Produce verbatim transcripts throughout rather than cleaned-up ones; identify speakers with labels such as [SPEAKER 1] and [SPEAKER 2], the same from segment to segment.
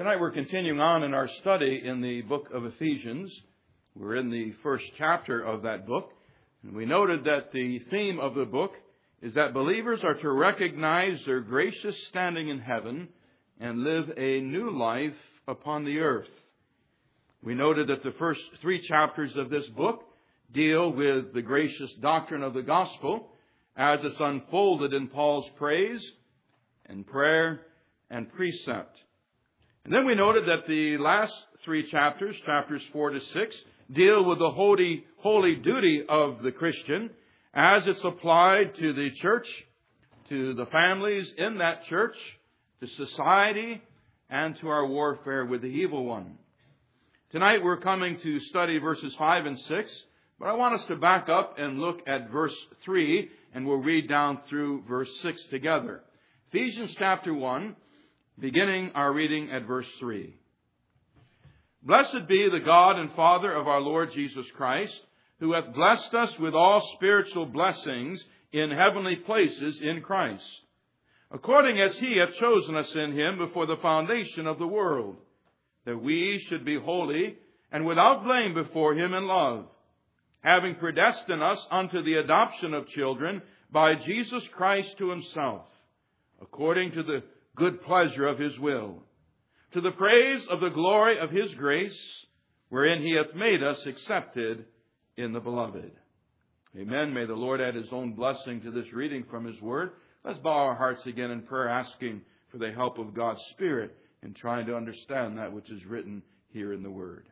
[SPEAKER 1] Tonight we're continuing on in our study in the book of Ephesians. We're in the first chapter of that book. And we noted that the theme of the book is that believers are to recognize their gracious standing in heaven and live a new life upon the earth. We noted that the first three chapters of this book deal with the gracious doctrine of the gospel as it's unfolded in Paul's praise and prayer and precept. And then we noted that the last three chapters, chapters four to six, deal with the holy, holy duty of the Christian as it's applied to the church, to the families in that church, to society, and to our warfare with the evil one. Tonight we're coming to study verses five and six, but I want us to back up and look at verse three, and we'll read down through verse six together. Ephesians chapter one, beginning our reading at verse three. Blessed be the God and Father of our Lord Jesus Christ, who hath blessed us with all spiritual blessings in heavenly places in Christ, according as he hath chosen us in him before the foundation of the world, that we should be holy and without blame before him in love, having predestined us unto the adoption of children by Jesus Christ to himself, according to the good pleasure of his will, to the praise of the glory of his grace, wherein he hath made us accepted in the beloved. Amen. May the Lord add his own blessing to this reading from his word. Let's bow our hearts again in prayer, asking for the help of God's Spirit in trying to understand that which is written here in the word.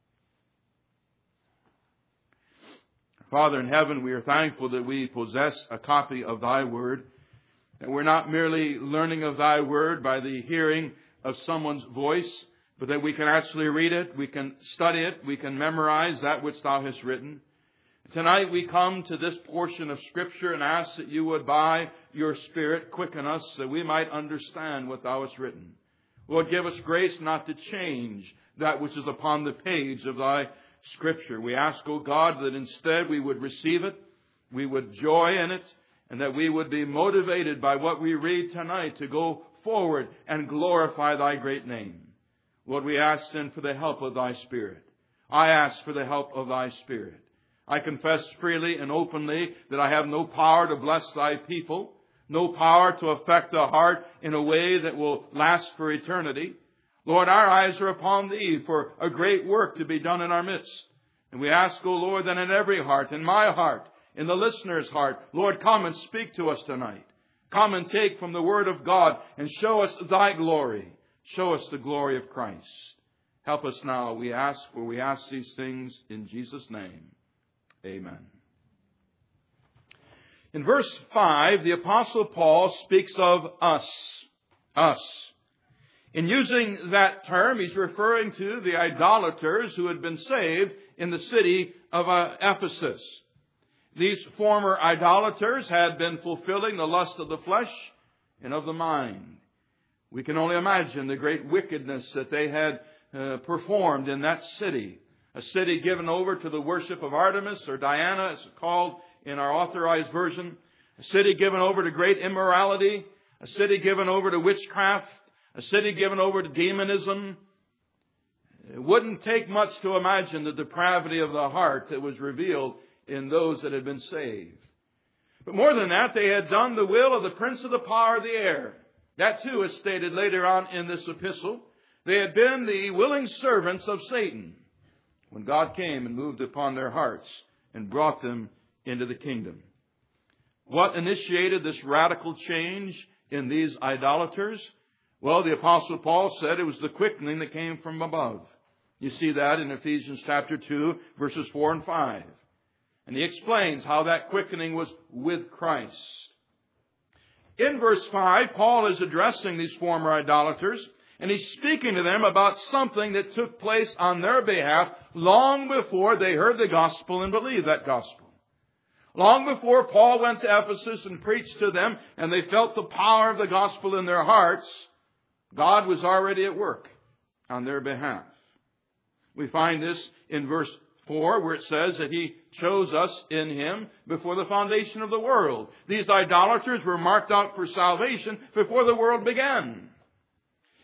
[SPEAKER 1] Father in heaven, we are thankful that we possess a copy of thy word, that we're not merely learning of thy word by the hearing of someone's voice, but that we can actually read it, we can study it, we can memorize that which thou hast written. Tonight we come to this portion of Scripture and ask that you would by your Spirit quicken us that we might understand what thou hast written. Lord, give us grace not to change that which is upon the page of thy Scripture. We ask, O God, that instead we would receive it, we would joy in it, and that we would be motivated by what we read tonight to go forward and glorify thy great name. Lord, we ask then for the help of thy Spirit. I ask for the help of thy Spirit. I confess freely and openly that I have no power to bless thy people, no power to affect the heart in a way that will last for eternity. Lord, our eyes are upon thee for a great work to be done in our midst. And we ask, O Lord, that in every heart, in my heart, in the listener's heart, Lord, come and speak to us tonight. Come and take from the Word of God and show us thy glory. Show us the glory of Christ. Help us now, we ask, for we ask these things in Jesus' name. Amen. In verse five, the Apostle Paul speaks of us. Us. In using that term, he's referring to the idolaters who had been saved in the city of Ephesus. These former idolaters had been fulfilling the lust of the flesh and of the mind. We can only imagine the great wickedness that they had uh, performed in that city. A city given over to the worship of Artemis, or Diana as called in our authorized version. A city given over to great immorality. A city given over to witchcraft. A city given over to demonism. It wouldn't take much to imagine the depravity of the heart that was revealed in those that had been saved. But more than that, they had done the will of the prince of the power of the air. That too is stated later on in this epistle. They had been the willing servants of Satan when God came and moved upon their hearts and brought them into the kingdom. What initiated this radical change in these idolaters? Well, the Apostle Paul said it was the quickening that came from above. You see that in Ephesians chapter two, verses four and five. And he explains how that quickening was with Christ. In verse five, Paul is addressing these former idolaters, and he's speaking to them about something that took place on their behalf long before they heard the gospel and believed that gospel. Long before Paul went to Ephesus and preached to them, and they felt the power of the gospel in their hearts, God was already at work on their behalf. We find this in verse four, where it says that he chose us in him before the foundation of the world. These idolaters were marked out for salvation before the world began.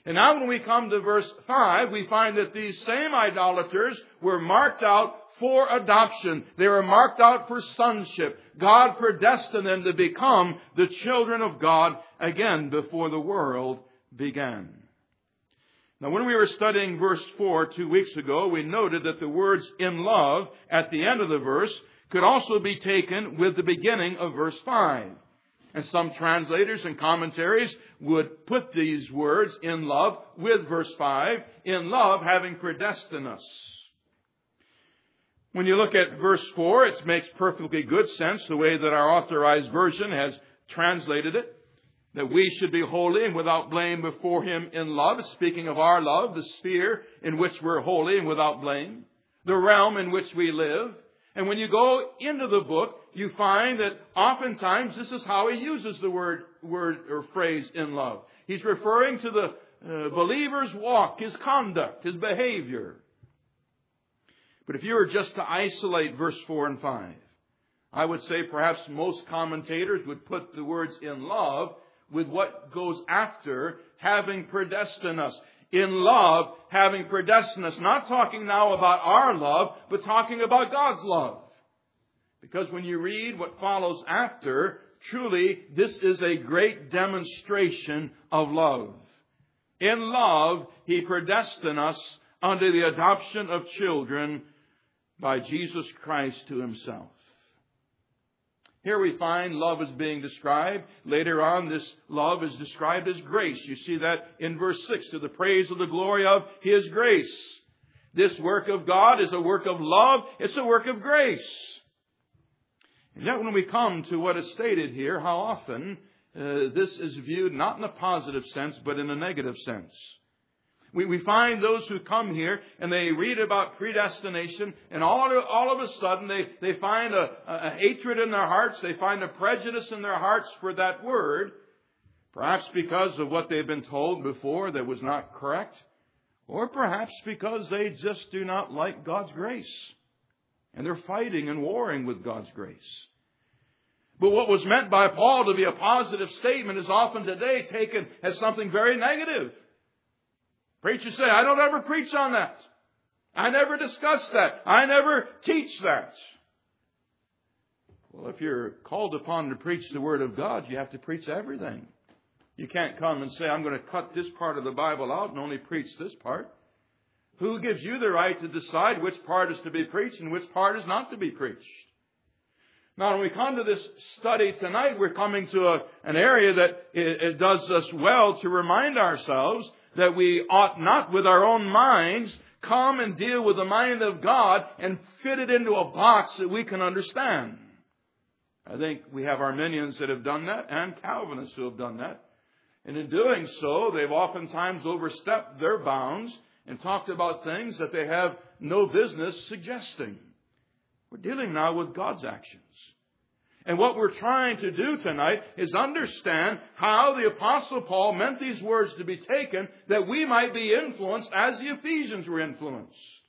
[SPEAKER 1] And now when we come to verse five, we find that these same idolaters were marked out for adoption. They were marked out for sonship. God predestined them to become the children of God again before the world began. Now, when we were studying verse four two weeks ago, we noted that the words "in love" at the end of the verse could also be taken with the beginning of verse five. And some translators and commentaries would put these words "in love" with verse five, in love having predestined us. When you look at verse four, it makes perfectly good sense the way that our Authorized Version has translated it. That we should be holy and without blame before Him in love. Speaking of our love, the sphere in which we're holy and without blame. The realm in which we live. And when you go into the book, you find that oftentimes this is how he uses the word, word or phrase "in love." He's referring to the uh, believer's walk, his conduct, his behavior. But if you were just to isolate verse four and five, I would say perhaps most commentators would put the words "in love" with what goes after, having predestined us. In love, having predestined us. Not talking now about our love, but talking about God's love. Because when you read what follows after, truly this is a great demonstration of love. In love, He predestined us unto the adoption of children by Jesus Christ to Himself. Here we find love is being described. Later on, this love is described as grace. You see that in verse six, to the praise of the glory of His grace. This work of God is a work of love. It's a work of grace. And yet when we come to what is stated here, how often uh, this is viewed not in a positive sense, but in a negative sense. We, we find those who come here and they read about predestination, and all, all of a sudden they, they find a, a hatred in their hearts. They find a prejudice in their hearts for that word. Perhaps because of what they've been told before that was not correct. Or perhaps because they just do not like God's grace. And they're fighting and warring with God's grace. But what was meant by Paul to be a positive statement is often today taken as something very negative. Preachers say, "I don't ever preach on that. I never discuss that. I never teach that." Well, if you're called upon to preach the Word of God, you have to preach everything. You can't come and say, "I'm going to cut this part of the Bible out and only preach this part." Who gives you the right to decide which part is to be preached and which part is not to be preached? Now, when we come to this study tonight, we're coming to a, an area that it, it does us well to remind ourselves that we ought not, with our own minds, come and deal with the mind of God and fit it into a box that we can understand. I think we have Arminians that have done that and Calvinists who have done that. And in doing so, they've oftentimes overstepped their bounds and talked about things that they have no business suggesting. We're dealing now with God's actions. And what we're trying to do tonight is understand how the Apostle Paul meant these words to be taken, that we might be influenced as the Ephesians were influenced.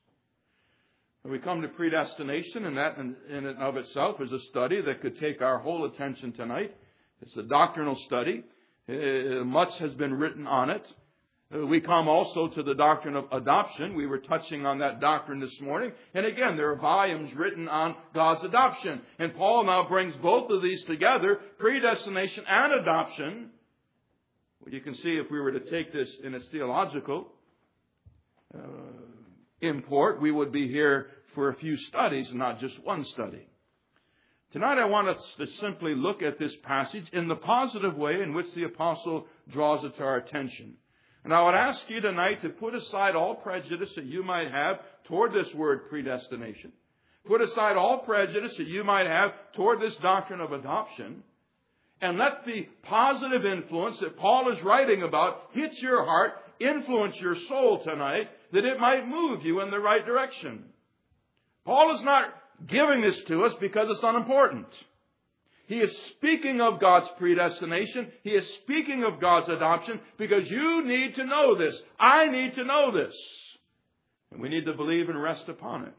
[SPEAKER 1] When we come to predestination, and that in, in and of itself is a study that could take our whole attention tonight. It's a doctrinal study. Uh, much has been written on it. Uh, we come also to the doctrine of adoption. We were touching on that doctrine this morning. And again, there are volumes written on God's adoption. And Paul now brings both of these together, predestination and adoption. Well, you can see if we were to take this in its theological uh, import, we would be here for a few studies, not just one study. Tonight I want us to simply look at this passage in the positive way in which the apostle draws it to our attention. And I would ask you tonight to put aside all prejudice that you might have toward this word predestination. Put aside all prejudice that you might have toward this doctrine of adoption. And let the positive influence that Paul is writing about hit your heart, influence your soul tonight, that it might move you in the right direction. Paul is not giving this to us because it's unimportant. He is speaking of God's predestination. He is speaking of God's adoption because you need to know this. I need to know this. And we need to believe and rest upon it.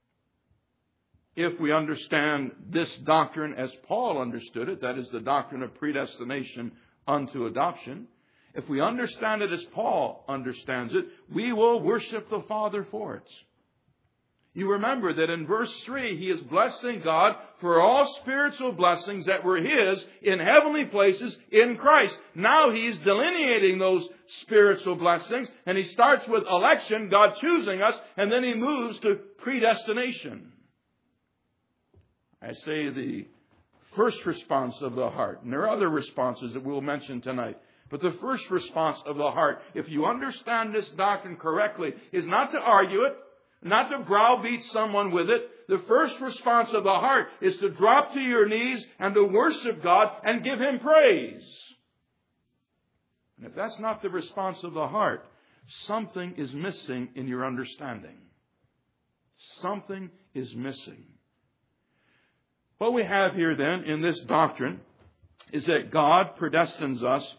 [SPEAKER 1] If we understand this doctrine as Paul understood it, that is the doctrine of predestination unto adoption, if we understand it as Paul understands it, we will worship the Father for it. You remember that in verse three, he is blessing God for all spiritual blessings that were his in heavenly places in Christ. Now he's delineating those spiritual blessings, and he starts with election, God choosing us, and then he moves to predestination. I say the first response of the heart, and there are other responses that we'll mention tonight, but the first response of the heart, if you understand this doctrine correctly, is not to argue it, not to browbeat someone with it. The first response of the heart is to drop to your knees and to worship God and give Him praise. And if that's not the response of the heart, something is missing in your understanding. Something is missing. What we have here then in this doctrine is that God predestines us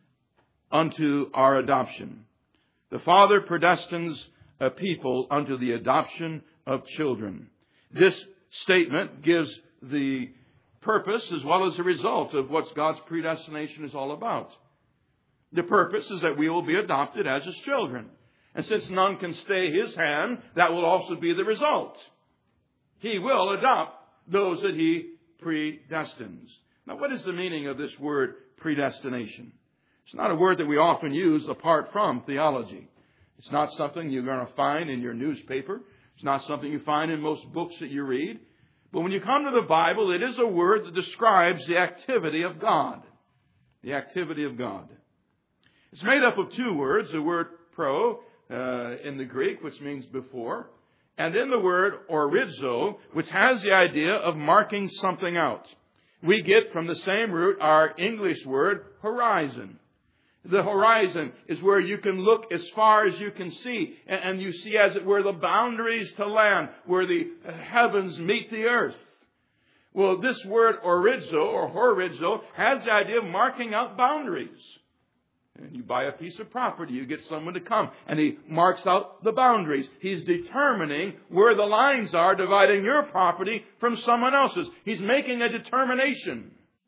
[SPEAKER 1] unto our adoption. The Father predestines a people unto the adoption of children. This statement gives the purpose as well as the result of what God's predestination is all about. The purpose is that we will be adopted as His children. And since none can stay His hand, that will also be the result. He will adopt those that He predestines. Now, what is the meaning of this word predestination? It's not a word that we often use apart from theology. It's not something you're going to find in your newspaper. It's not something you find in most books that you read. But when you come to the Bible, it is a word that describes the activity of God. The activity of God. It's made up of two words. The word pro uh, in the Greek, which means before. And then the word orizo, which has the idea of marking something out. We get from the same root our English word horizon. The horizon is where you can look as far as you can see. And you see, as it were, the boundaries to land, where the heavens meet the earth. Well, this word orizo or horizo has the idea of marking out boundaries. And you buy a piece of property, you get someone to come, and he marks out the boundaries. He's determining where the lines are dividing your property from someone else's. He's making a determination.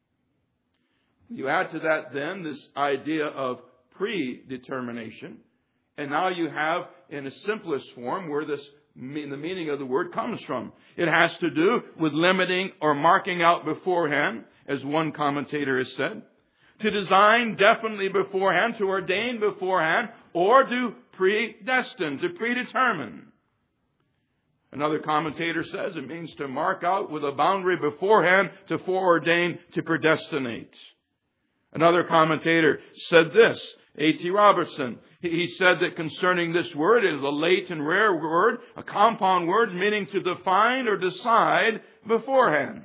[SPEAKER 1] You add to that then this idea of predetermination. And now you have in a simplest form where this the meaning of the word comes from. It has to do with limiting or marking out beforehand, as one commentator has said. To design definitely beforehand, to ordain beforehand, or to predestine, to predetermine. Another commentator says it means to mark out with a boundary beforehand, to foreordain, to predestinate. Another commentator said this, A T Robertson. He said that concerning this word, it is a late and rare word, a compound word meaning to define or decide beforehand.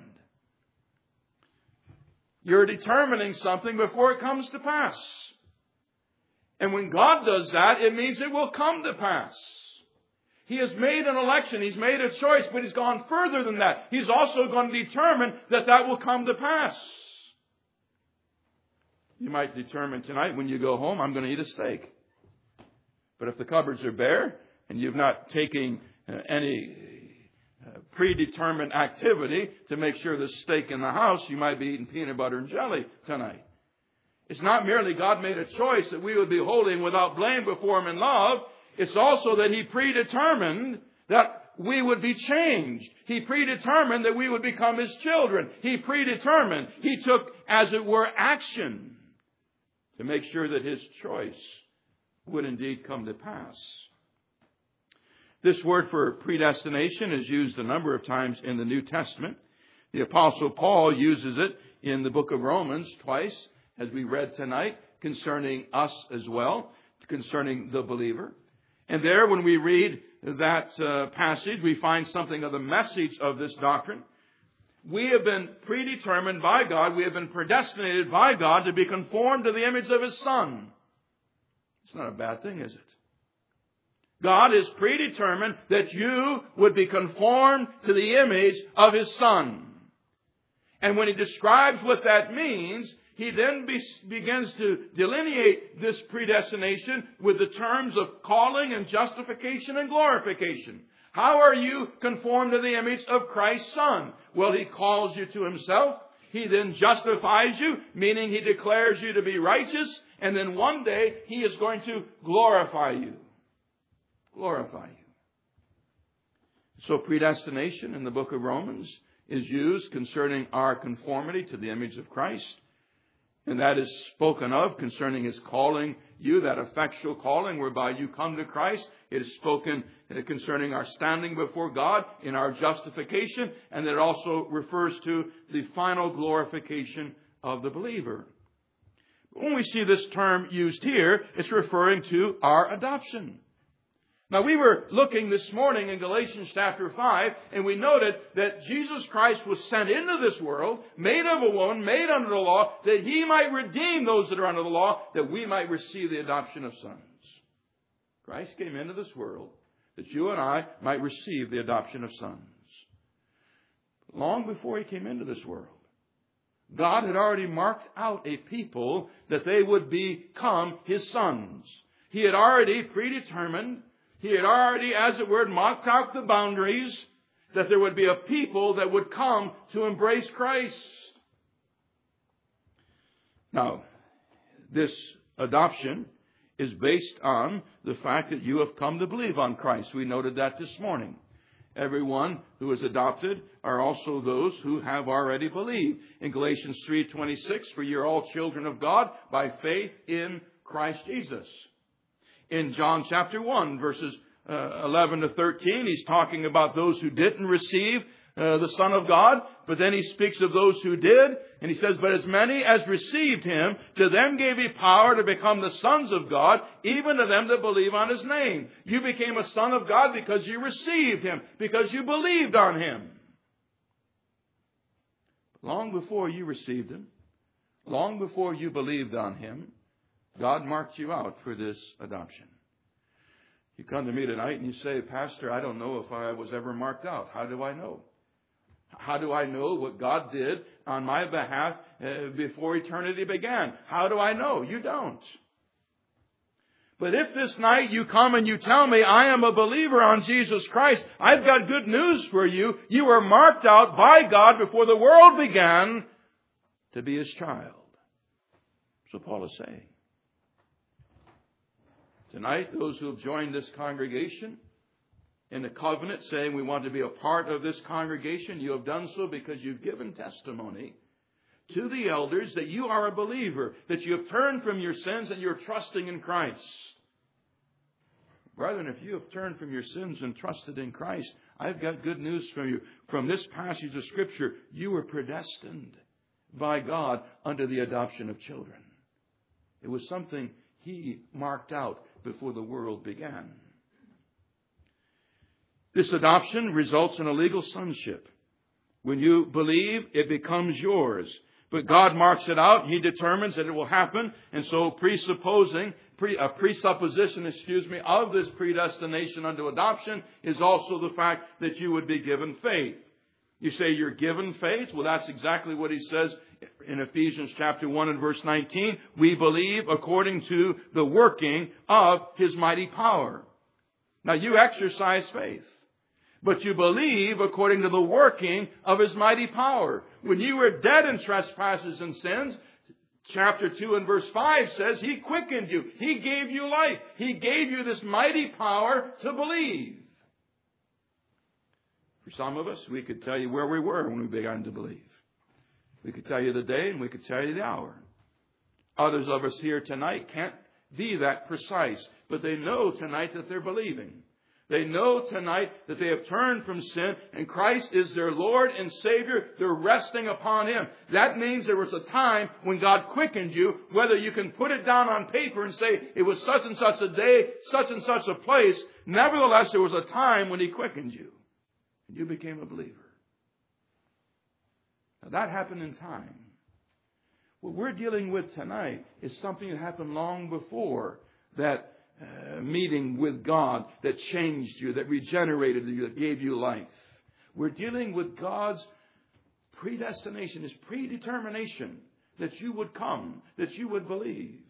[SPEAKER 1] You're determining something before it comes to pass. And when God does that, it means it will come to pass. He has made an election. He's made a choice, but He's gone further than that. He's also going to determine that that will come to pass. You might determine tonight when you go home, I'm going to eat a steak. But if the cupboards are bare and you've not taken uh, any uh, predetermined activity to make sure there's steak in the house, you might be eating peanut butter and jelly tonight. It's not merely God made a choice that we would be holding without blame before Him in love. It's also that He predetermined that we would be changed. He predetermined that we would become His children. He predetermined. He took, as it were, action to make sure that His choice would indeed come to pass. This word for predestination is used a number of times in the New Testament. The Apostle Paul uses it in the book of Romans twice, as we read tonight, concerning us as well, concerning the believer. And there, when we read that uh, passage, we find something of the message of this doctrine. We have been predetermined by God, we have been predestinated by God to be conformed to the image of His Son. It's not a bad thing, is it? God is predetermined that you would be conformed to the image of His Son. And when He describes what that means, He then be, begins to delineate this predestination with the terms of calling and justification and glorification. How are you conformed to the image of Christ's Son? Well, He calls you to Himself. He then justifies you, meaning He declares you to be righteous. And then one day He is going to glorify you. Glorify you. So predestination in the book of Romans is used concerning our conformity to the image of Christ. And that is spoken of concerning His calling you, that effectual calling whereby you come to Christ. It is spoken concerning our standing before God in our justification. And it also refers to the final glorification of the believer. When we see this term used here, it's referring to our adoption. Now, we were looking this morning in Galatians chapter five, and we noted that Jesus Christ was sent into this world, made of a woman, made under the law, that He might redeem those that are under the law, that we might receive the adoption of sons. Christ came into this world that you and I might receive the adoption of sons. Long before He came into this world, God had already marked out a people that they would become His sons. He had already predetermined, He had already, as it were, marked out the boundaries that there would be a people that would come to embrace Christ. Now, this adoption is based on the fact that you have come to believe on Christ. We noted that this morning. Everyone who is adopted are also those who have already believed. In Galatians three twenty-six, for you are all children of God by faith in Christ Jesus. In John chapter one, verses uh, eleven to thirteen, He's talking about those who didn't receive uh, the Son of God. But then He speaks of those who did. And He says, but as many as received Him, to them gave He power to become the sons of God, even to them that believe on His name. You became a son of God because you received Him, because you believed on Him. Long before you received Him, long before you believed on Him, God marked you out for this adoption. You come to me tonight and you say, Pastor, I don't know if I was ever marked out. How do I know? How do I know what God did on my behalf uh, before eternity began? How do I know? You don't. But if this night you come and you tell me I am a believer on Jesus Christ, I've got good news for you. You were marked out by God before the world began to be His child. So Paul is saying. Tonight, those who have joined this congregation in the covenant saying we want to be a part of this congregation, you have done so because you've given testimony to the elders that you are a believer, that you have turned from your sins and you're trusting in Christ. Brethren, if you have turned from your sins and trusted in Christ, I've got good news for you. From this passage of Scripture, you were predestined by God unto the adoption of children. It was something He marked out before the world began. This adoption results in a legal sonship. When you believe, it becomes yours. But God marks it out. He determines that it will happen. And so presupposing, pre, a presupposition, excuse me, of this predestination unto adoption is also the fact that you would be given faith. You say you're given faith? Well, that's exactly what he says in Ephesians chapter one and verse nineteen. We believe according to the working of His mighty power. Now, you exercise faith, but you believe according to the working of His mighty power. When you were dead in trespasses and sins, chapter two and verse five says He quickened you. He gave you life. He gave you this mighty power to believe. For some of us, we could tell you where we were when we began to believe. We could tell you the day and we could tell you the hour. Others of us here tonight can't be that precise, but they know tonight that they're believing. They know tonight that they have turned from sin and Christ is their Lord and Savior. They're resting upon Him. That means there was a time when God quickened you, whether you can put it down on paper and say it was such and such a day, such and such a place. Nevertheless, there was a time when He quickened you and you became a believer. Now, that happened in time. What we're dealing with tonight is something that happened long before that uh, meeting with God that changed you, that regenerated you, that gave you life. We're dealing with God's predestination, His predetermination that you would come, that you would believe.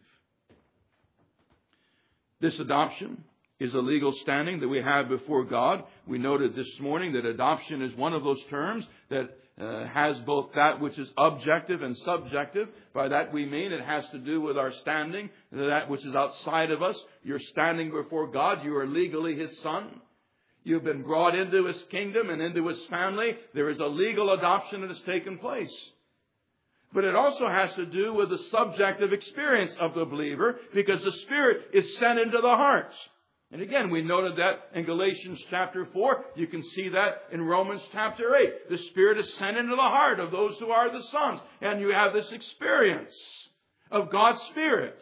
[SPEAKER 1] This adoption is a legal standing that we have before God. We noted this morning that adoption is one of those terms that uh, has both that which is objective and subjective. By that we mean it has to do with our standing, that which is outside of us. You're standing before God. You are legally His son. You've been brought into His kingdom and into His family. There is a legal adoption that has taken place. But it also has to do with the subjective experience of the believer, because the Spirit is sent into the heart. And again, we noted that in Galatians chapter four. You can see that in Romans chapter eight. The Spirit is sent into the heart of those who are the sons. And you have this experience of God's Spirit.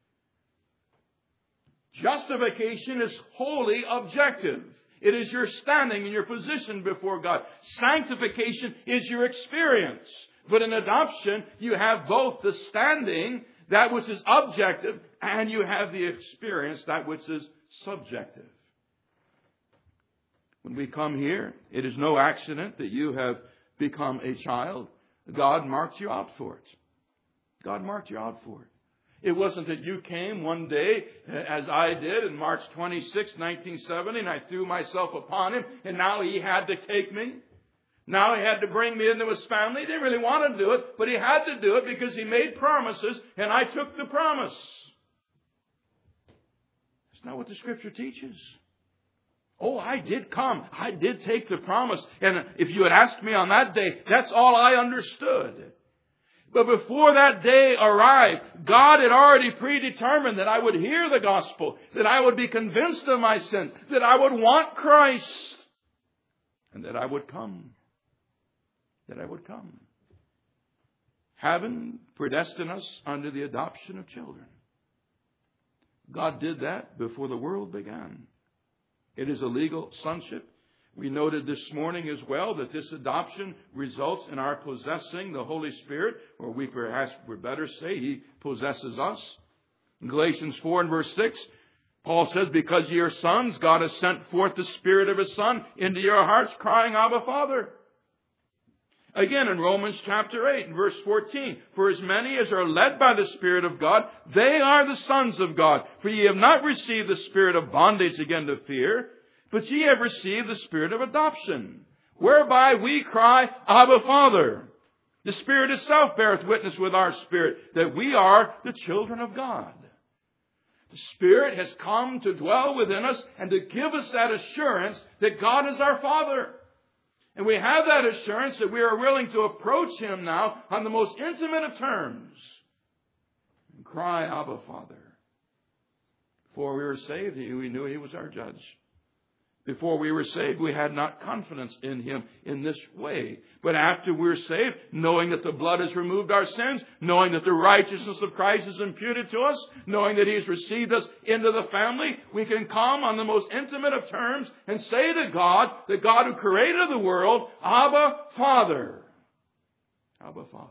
[SPEAKER 1] Justification is wholly objective. It is your standing and your position before God. Sanctification is your experience. But in adoption, you have both the standing, that which is objective, and you have the experience, that which is subjective. When we come here, it is no accident that you have become a child. God marked you out for it. God marked you out for it. It wasn't that you came one day, as I did, in March twenty-sixth, nineteen seventy, and I threw myself upon Him, and now He had to take me. Now He had to bring me into His family. He didn't really want to do it, but He had to do it because He made promises, and I took the promise. That's not what the Scripture teaches. Oh, I did come. I did take the promise. And if you had asked me on that day, that's all I understood. But before that day arrived, God had already predetermined that I would hear the gospel, that I would be convinced of my sins, that I would want Christ, and that I would come. That I would come. Having predestined us unto the adoption of children. God did that before the world began. It is a legal sonship. We noted this morning as well that this adoption results in our possessing the Holy Spirit, or we perhaps would better say He possesses us. In Galatians four and verse six, Paul says, because ye are sons, God has sent forth the Spirit of His Son into your hearts, crying, Abba, Father. Again, in Romans chapter eight and verse fourteen, for as many as are led by the Spirit of God, they are the sons of God. For ye have not received the spirit of bondage again to fear, but ye have received the Spirit of adoption, whereby we cry, Abba, Father. The Spirit itself beareth witness with our spirit that we are the children of God. The Spirit has come to dwell within us and to give us that assurance that God is our Father. And we have that assurance that we are willing to approach Him now on the most intimate of terms and cry, Abba, Father. Before we were saved, we knew He was our judge. Before we were saved, we had not confidence in Him in this way. But after we're saved, knowing that the blood has removed our sins, knowing that the righteousness of Christ is imputed to us, knowing that He has received us into the family, we can come on the most intimate of terms and say to God, the God who created the world, Abba, Father. Abba, Father.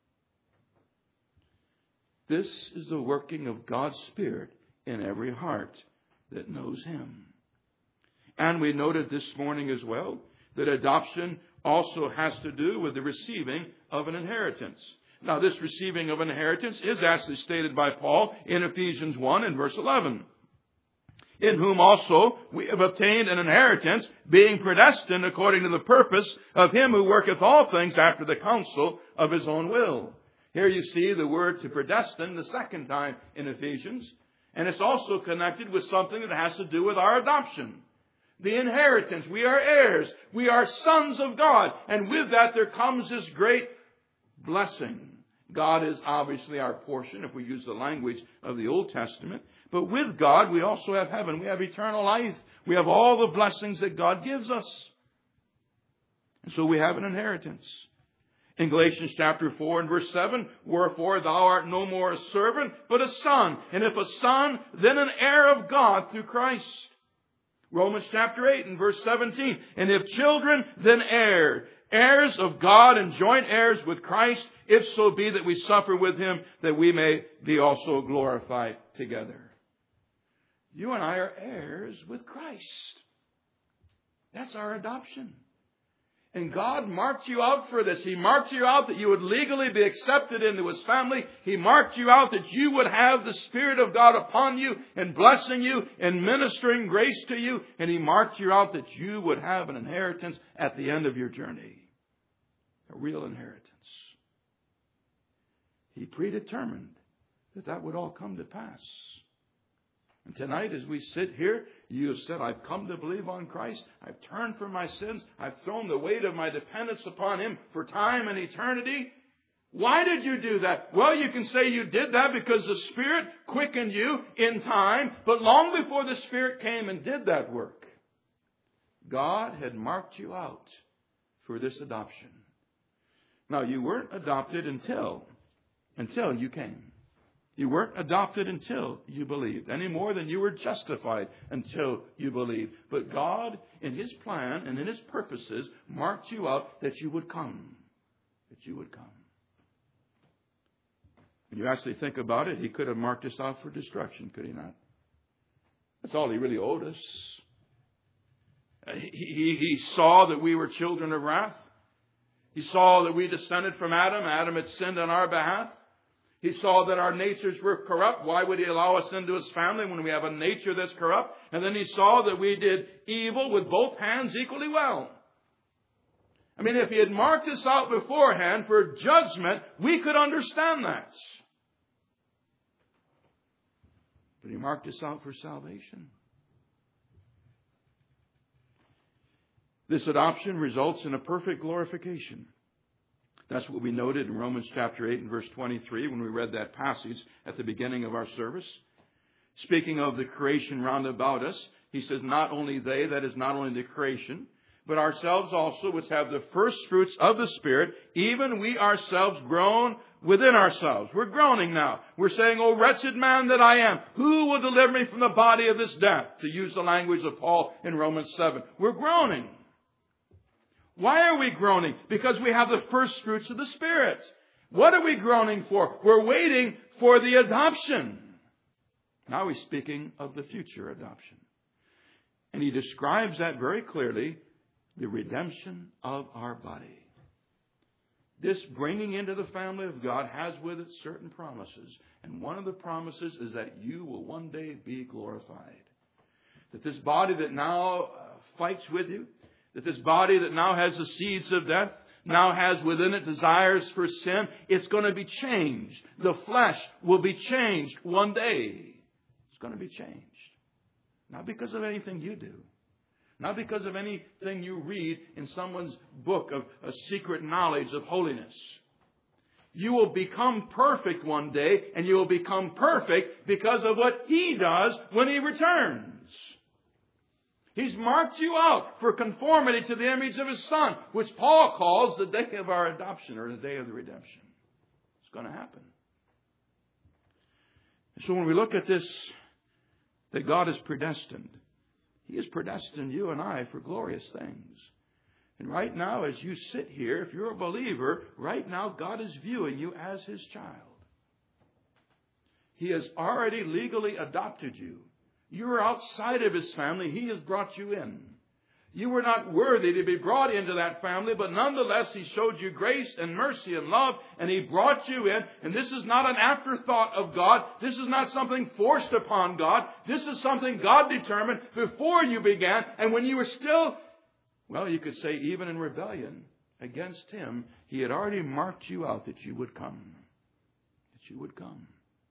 [SPEAKER 1] This is the working of God's Spirit in every heart that knows Him. And we noted this morning as well that adoption also has to do with the receiving of an inheritance. Now, this receiving of an inheritance is actually stated by Paul in Ephesians one and verse eleven. In whom also we have obtained an inheritance, being predestined according to the purpose of Him who worketh all things after the counsel of His own will. Here you see the word to predestine the second time in Ephesians. And it's also connected with something that has to do with our adoption. The inheritance. We are heirs. We are sons of God. And with that there comes this great blessing. God is obviously our portion if we use the language of the Old Testament. But with God we also have heaven. We have eternal life. We have all the blessings that God gives us. And so we have an inheritance. In Galatians chapter four and verse seven, wherefore thou art no more a servant, but a son. And if a son, then an heir of God through Christ. Romans chapter eight and verse seventeen. And if children, then heirs. Heirs of God and joint heirs with Christ, if so be that we suffer with Him, that we may be also glorified together. You and I are heirs with Christ. That's our adoption. And God marked you out for this. He marked you out that you would legally be accepted into His family. He marked you out that you would have the Spirit of God upon you and blessing you and ministering grace to you. And He marked you out that you would have an inheritance at the end of your journey. a real inheritance. He predetermined that that would all come to pass. And tonight, as we sit here, you have said, I've come to believe on Christ. I've turned from my sins. I've thrown the weight of my dependence upon Him for time and eternity. Why did you do that? Well, you can say you did that because the Spirit quickened you in time. But long before the Spirit came and did that work, God had marked you out for this adoption. Now, you weren't adopted until, until you came. You weren't adopted until you believed, any more than you were justified until you believed. But God, in His plan and in His purposes, marked you out that you would come. That you would come. When you actually think about it, He could have marked us out for destruction, could He not? That's all He really owed us. He, he, he saw that we were children of wrath. He saw that we descended from Adam. Adam had sinned on our behalf. He saw that our natures were corrupt. Why would He allow us into His family when we have a nature that's corrupt? And then He saw that we did evil with both hands equally well. I mean, if He had marked us out beforehand for judgment, we could understand that. But He marked us out for salvation. This adoption results in a perfect glorification. That's what we noted in Romans chapter eight and verse twenty-three when we read that passage at the beginning of our service. Speaking of the creation round about us, he says, not only they, that is not only the creation, but ourselves also, which have the first fruits of the Spirit, even we ourselves groan within ourselves. We're groaning now. We're saying, O wretched man that I am, who will deliver me from the body of this death? To use the language of Paul in Romans seven. We're groaning. Why are we groaning? Because we have the first fruits of the Spirit. What are we groaning for? We're waiting for the adoption. Now he's speaking of the future adoption. And he describes that very clearly, the redemption of our body. This bringing into the family of God has with it certain promises. And one of the promises is that you will one day be glorified. That this body that now uh, fights with you, that this body that now has the seeds of death, now has within it desires for sin, it's going to be changed. The flesh will be changed one day. It's going to be changed. Not because of anything you do. Not because of anything you read in someone's book of a secret knowledge of holiness. You will become perfect one day, and you will become perfect because of what He does when He returns. He's marked you out for conformity to the image of His Son, which Paul calls the day of our adoption or the day of the redemption. It's going to happen. So when we look at this, that God is predestined, He has predestined you and I for glorious things. And right now, as you sit here, if you're a believer, right now God is viewing you as His child. He has already legally adopted you. You were outside of His family. He has brought you in. You were not worthy to be brought into that family, but nonetheless He showed you grace and mercy and love, and He brought you in. And this is not an afterthought of God. This is not something forced upon God. This is something God determined before you began. And when you were still, well, you could say even in rebellion against Him, He had already marked you out that you would come. That you would come.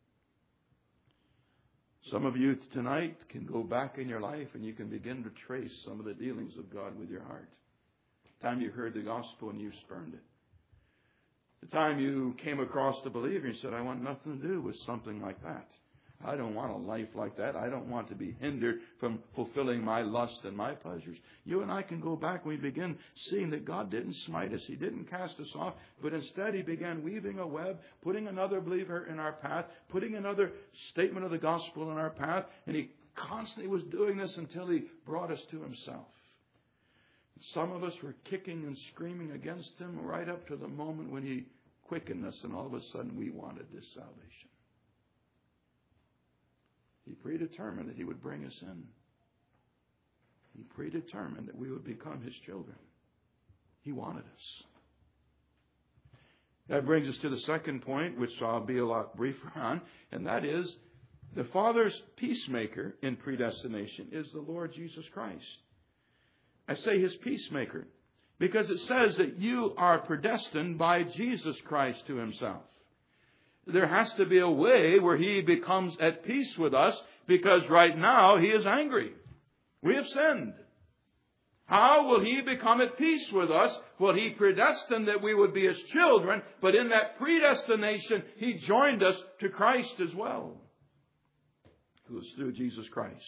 [SPEAKER 1] Some of you tonight can go back in your life and you can begin to trace some of the dealings of God with your heart. The time you heard the gospel and you spurned it. The time you came across the believer and said, I want nothing to do with something like that. I don't want a life like that. I don't want to be hindered from fulfilling my lust and my pleasures. You and I can go back and we begin seeing that God didn't smite us. He didn't cast us off. But instead He began weaving a web, putting another believer in our path, putting another statement of the gospel in our path. And He constantly was doing this until He brought us to Himself. Some of us were kicking and screaming against Him right up to the moment when He quickened us. And all of a sudden we wanted this salvation. He predetermined that He would bring us in. He predetermined that we would become His children. He wanted us. That brings us to the second point, which I'll be a lot briefer on, and that is the Father's peacemaker in predestination is the Lord Jesus Christ. I say His peacemaker. Because it says that you are predestined by Jesus Christ to Himself. There has to be a way where He becomes at peace with us, because right now He is angry. We have sinned. How will He become at peace with us? Well, He predestined that we would be His children, but in that predestination, He joined us to Christ as well. It was through Jesus Christ.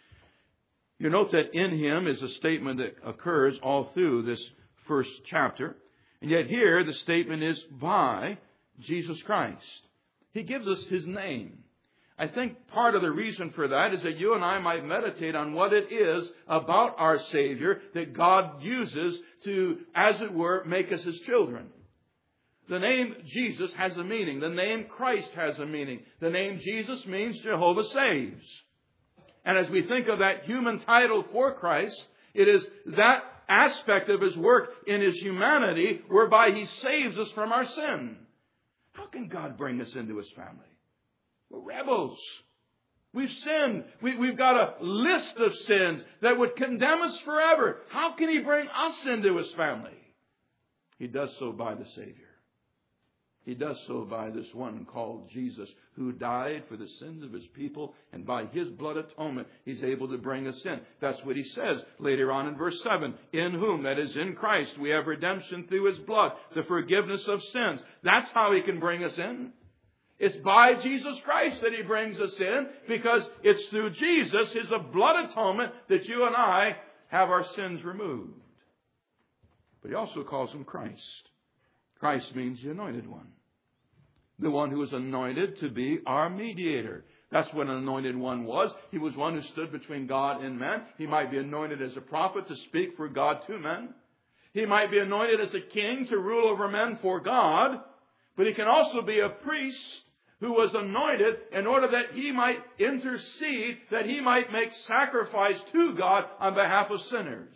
[SPEAKER 1] You note that in Him is a statement that occurs all through this first chapter. And yet here the statement is by Jesus Christ. He gives us His name. I think part of the reason for that is that you and I might meditate on what it is about our Savior that God uses to, as it were, make us His children. The name Jesus has a meaning. The name Christ has a meaning. The name Jesus means Jehovah saves. And as we think of that human title for Christ, it is that aspect of His work in His humanity whereby He saves us from our sin. How can God bring us into His family? We're rebels. We've sinned. We, we've got a list of sins that would condemn us forever. How can He bring us into His family? He does so by the Savior. He does so by this one called Jesus, who died for the sins of His people, and by His blood atonement, He's able to bring us in. That's what He says later on in verse seven. In whom, that is in Christ, we have redemption through His blood, the forgiveness of sins. That's how He can bring us in. It's by Jesus Christ that He brings us in, because it's through Jesus, His blood atonement, that you and I have our sins removed. But He also calls Him Christ. Christ means the anointed one. The one who was anointed to be our mediator. That's what an anointed one was. He was one who stood between God and man. He might be anointed as a prophet to speak for God to men. He might be anointed as a king to rule over men for God. But He can also be a priest who was anointed in order that He might intercede, that He might make sacrifice to God on behalf of sinners.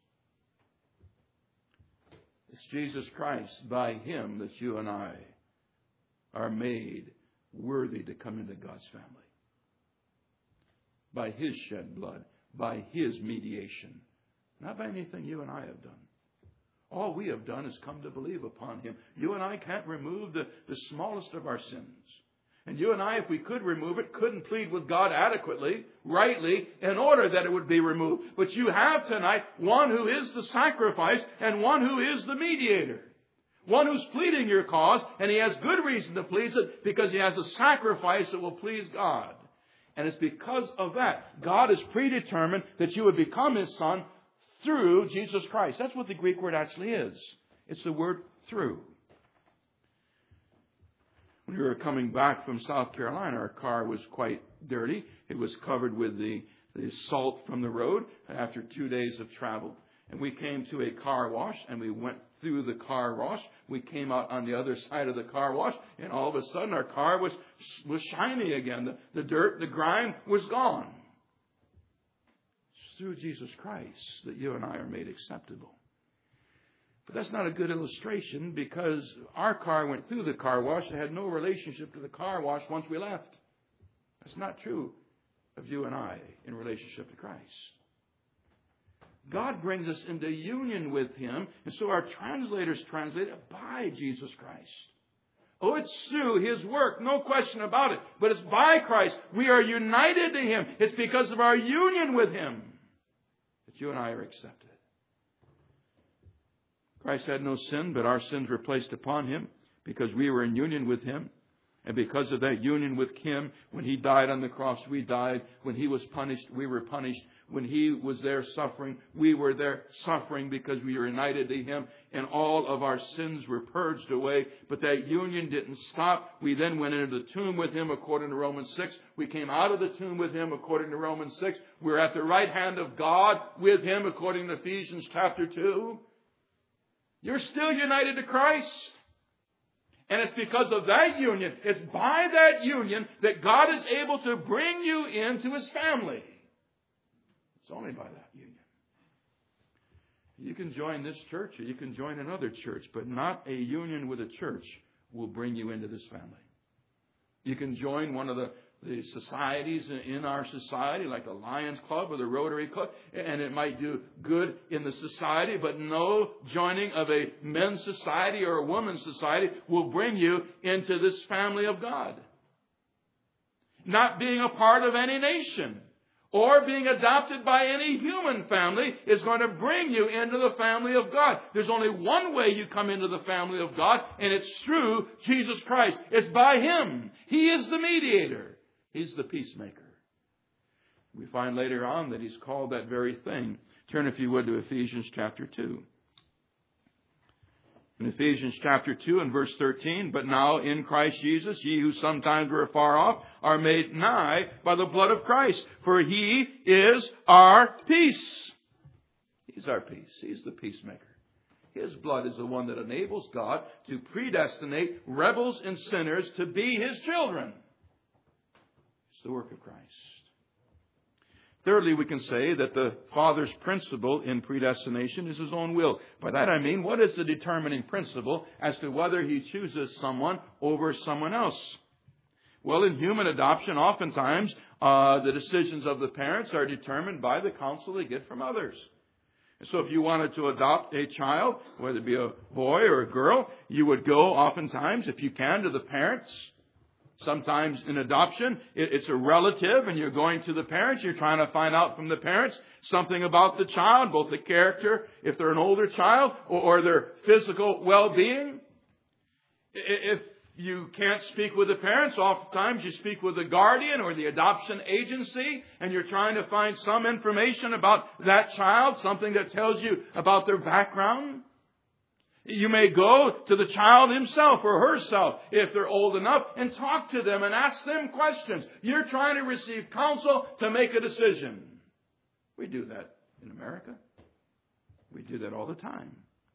[SPEAKER 1] It's Jesus Christ, by Him, that you and I are made worthy to come into God's family. By His shed blood, by His mediation, not by anything you and I have done. All we have done is come to believe upon Him. You and I can't remove the, the smallest of our sins. And you and I, if we could remove it, couldn't plead with God adequately, rightly, in order that it would be removed. But you have tonight one who is the sacrifice and one who is the mediator. One who's pleading your cause, and He has good reason to please it, because He has a sacrifice that will please God. And it's because of that, God has predetermined that you would become His son through Jesus Christ. That's what the Greek word actually is. It's the word through. When we were coming back from South Carolina, our car was quite dirty. It was covered with the, the salt from the road after two days of travel. And we came to a car wash, and we went through the car wash. We came out on the other side of the car wash, and all of a sudden our car was, was shiny again. The, the dirt, the grime was gone. It's through Jesus Christ that you and I are made acceptable. But that's not a good illustration, because our car went through the car wash. It had no relationship to the car wash once we left. That's not true of you and I in relationship to Christ. God brings us into union with Him, and so our translators translate it by Jesus Christ. Oh, it's through His work, no question about it. But it's by Christ. We are united to Him. It's because of our union with Him that you and I are accepted. Christ had no sin, but our sins were placed upon Him because we were in union with Him. And because of that union with Him, when He died on the cross, we died. When He was punished, we were punished. When He was there suffering, we were there suffering, because we were united to Him. And all of our sins were purged away. But that union didn't stop. We then went into the tomb with Him according to Romans six. We came out of the tomb with Him according to Romans six. We're at the right hand of God with Him according to Ephesians chapter two. You're still united to Christ. And it's because of that union, it's by that union that God is able to bring you into His family. It's only by that union. You can join this church or you can join another church, but not a union with a church will bring you into this family. You can join one of the the societies in our society, like the Lions Club or the Rotary Club, and it might do good in the society, but no joining of a men's society or a women's society will bring you into this family of God. Not being a part of any nation or being adopted by any human family is going to bring you into the family of God. There's only one way you come into the family of God, and it's through Jesus Christ. It's by Him. He is the mediator. He's the peacemaker. We find later on that He's called that very thing. Turn, if you would, to Ephesians chapter two. In Ephesians chapter two and verse thirteen, but now in Christ Jesus, ye who sometimes were far off are made nigh by the blood of Christ. For He is our peace. He's our peace. He's the peacemaker. His blood is the one that enables God to predestinate rebels and sinners to be His children. It's the work of Christ. Thirdly, we can say that the Father's principle in predestination is His own will. By that I mean, what is the determining principle as to whether He chooses someone over someone else? Well, in human adoption, oftentimes uh, the decisions of the parents are determined by the counsel they get from others. So if you wanted to adopt a child, whether it be a boy or a girl, you would go oftentimes, if you can, to the parents. Sometimes in adoption, it's a relative and you're going to the parents. You're trying to find out from the parents something about the child, both the character, if they're an older child, or their physical well-being. If you can't speak with the parents, oftentimes you speak with the guardian or the adoption agency, and you're trying to find some information about that child, something that tells you about their background. You may go to the child himself or herself, if they're old enough, and talk to them and ask them questions. You're trying to receive counsel to make a decision. We do that in America. We do that all the time.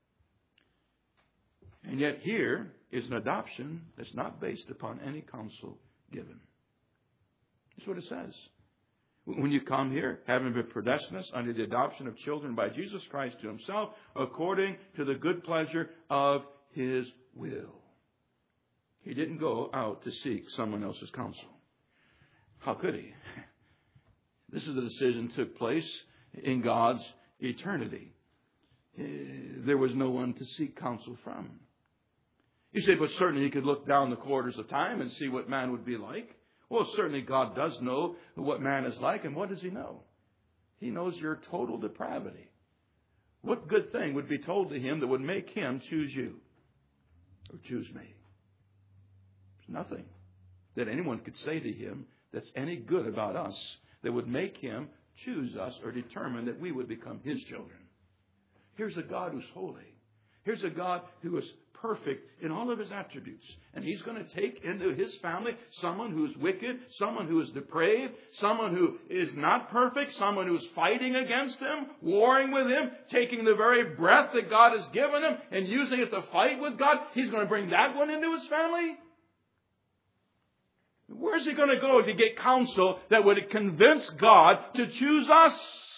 [SPEAKER 1] And yet here is an adoption that's not based upon any counsel given. That's what it says. When you come here, having been predestined unto the adoption of children by Jesus Christ to Himself, according to the good pleasure of His will. He didn't go out to seek someone else's counsel. How could He? This is a decision that took place in God's eternity. There was no one to seek counsel from. You say, but certainly He could look down the corridors of time and see what man would be like. Well, certainly God does know what man is like. And what does He know? He knows your total depravity. What good thing would be told to Him that would make Him choose you or choose me? There's nothing that anyone could say to Him that's any good about us that would make Him choose us or determine that we would become His children. Here's a God who's holy. Here's a God who is perfect in all of His attributes. And He's going to take into His family someone who is wicked, someone who is depraved, someone who is not perfect, someone who is fighting against Him, warring with Him, taking the very breath that God has given Him and using it to fight with God. He's going to bring that one into His family? Where's He going to go to get counsel that would convince God to choose us?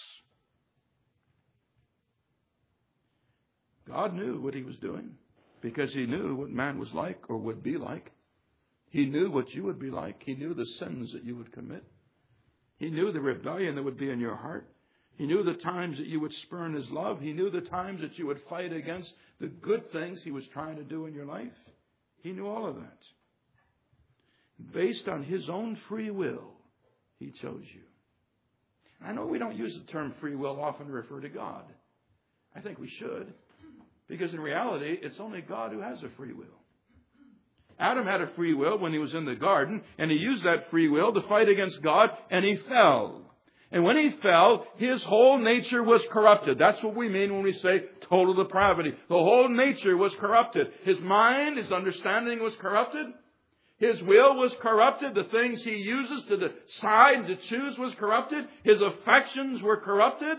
[SPEAKER 1] God knew what He was doing. Because He knew what man was like or would be like. He knew what you would be like. He knew the sins that you would commit. He knew the rebellion that would be in your heart. He knew the times that you would spurn His love. He knew the times that you would fight against the good things He was trying to do in your life. He knew all of that. Based on His own free will, He chose you. I know we don't use the term free will often to refer to God. I think we should. Because in reality, it's only God who has a free will. Adam had a free will when he was in the garden, and he used that free will to fight against God, and he fell. And when he fell, his whole nature was corrupted. That's what we mean when we say total depravity. The whole nature was corrupted. His mind, his understanding was corrupted. His will was corrupted. The things he uses to decide and to choose was corrupted. His affections were corrupted.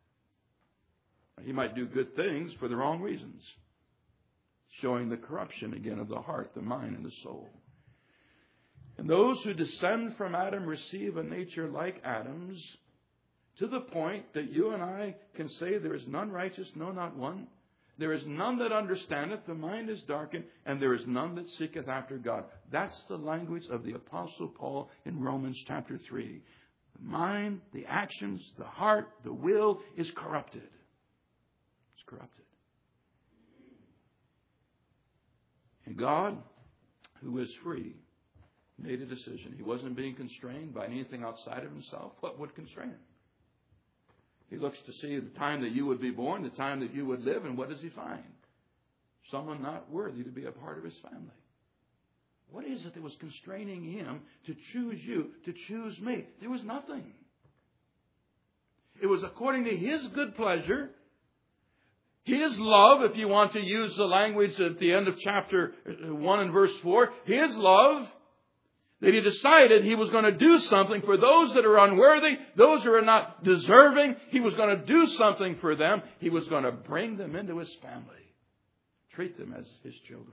[SPEAKER 1] He might do good things for the wrong reasons, showing the corruption again of the heart, the mind, and the soul. And those who descend from Adam receive a nature like Adam's, to the point that you and I can say there is none righteous, no, not one. There is none that understandeth, the mind is darkened, and there is none that seeketh after God. That's the language of the Apostle Paul in Romans chapter three. The mind, the actions, the heart, the will is corrupted. It's corrupted. And God, who is free, made a decision. He wasn't being constrained by anything outside of himself. What would constrain him? He looks to see the time that you would be born, the time that you would live, and what does he find? Someone not worthy to be a part of his family. What is it that was constraining him to choose you, to choose me? There was nothing. It was according to his good pleasure, his love, if you want to use the language at the end of chapter one and verse four, his love, that he decided he was going to do something for those that are unworthy, those who are not deserving. He was going to do something for them. He was going to bring them into his family. Treat them as his children.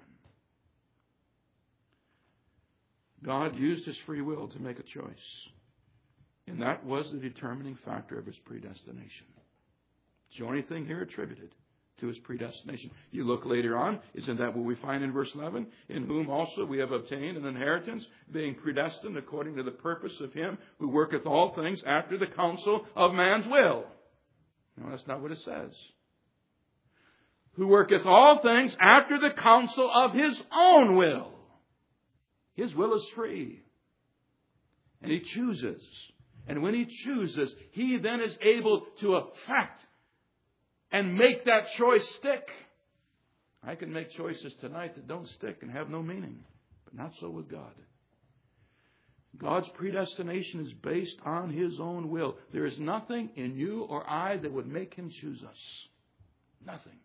[SPEAKER 1] God used his free will to make a choice. And that was the determining factor of his predestination. It's the only thing here attributed to his predestination. You look later on, isn't that what we find in verse eleven? In whom also we have obtained an inheritance, being predestined according to the purpose of him who worketh all things after the counsel of man's will. No, that's not what it says. Who worketh all things after the counsel of his own will. His will is free. And he chooses. And when he chooses, he then is able to affect and make that choice stick. I can make choices tonight that don't stick and have no meaning. But not so with God. God's predestination is based on his own will. There is nothing in you or I that would make him choose us. Nothing.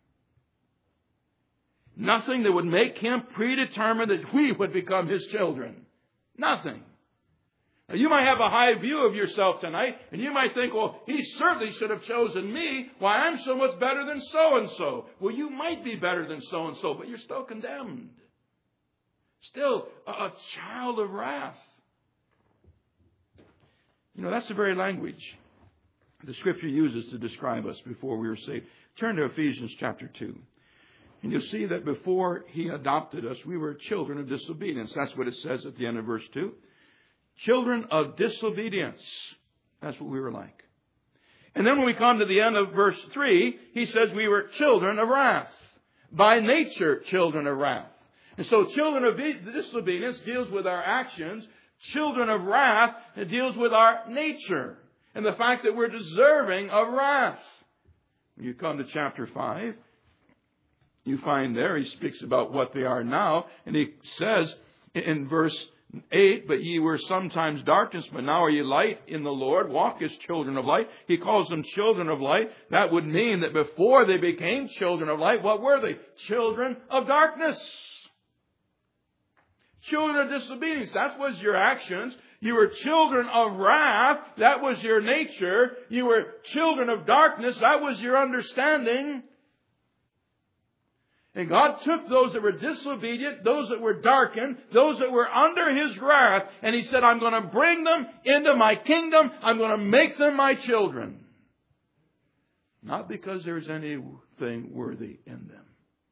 [SPEAKER 1] Nothing that would make him predetermine that we would become his children. Nothing. Now, you might have a high view of yourself tonight, and you might think, well, he certainly should have chosen me. Why, I'm so much better than so-and-so. Well, you might be better than so-and-so, but you're still condemned. Still a, a child of wrath. You know, that's the very language the Scripture uses to describe us before we were saved. Turn to Ephesians chapter two. And you'll see that before he adopted us, we were children of disobedience. That's what it says at the end of verse two. Children of disobedience. That's what we were like. And then when we come to the end of verse three, he says we were children of wrath. By nature, children of wrath. And so children of disobedience deals with our actions. Children of wrath deals with our nature. And the fact that we're deserving of wrath. When you come to chapter five, you find there he speaks about what they are now. And he says in verse eight, but ye were sometimes darkness, but now are ye light in the Lord. Walk as children of light. He calls them children of light. That would mean that before they became children of light, what were they? Children of darkness. Children of disobedience. That was your actions. You were children of wrath. That was your nature. You were children of darkness. That was your understanding. And God took those that were disobedient, those that were darkened, those that were under his wrath, and he said, I'm going to bring them into my kingdom. I'm going to make them my children. Not because there's anything worthy in them.